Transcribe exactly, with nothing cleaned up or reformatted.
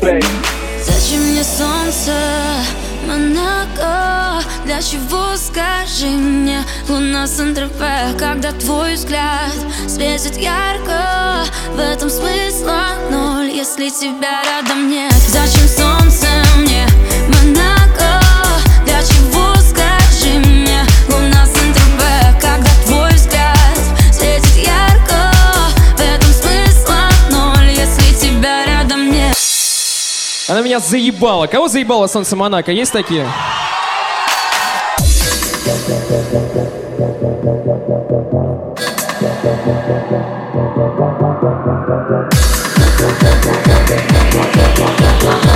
Зачем мне солнце, Монако? Для чего, скажи мне, луна Сан-Тропе? Когда твой взгляд светит ярко, в этом смысла ноль, если тебя рядом нет. Зачем солнце мне, Монако? Для чего, скажи мне, луна Сан-Тропе? Когда твой взгляд светит ярко, в этом смысла ноль, если тебя рядом нет. Она меня заебала. Кого заебало солнце Монако? Есть такие? We'll be right back.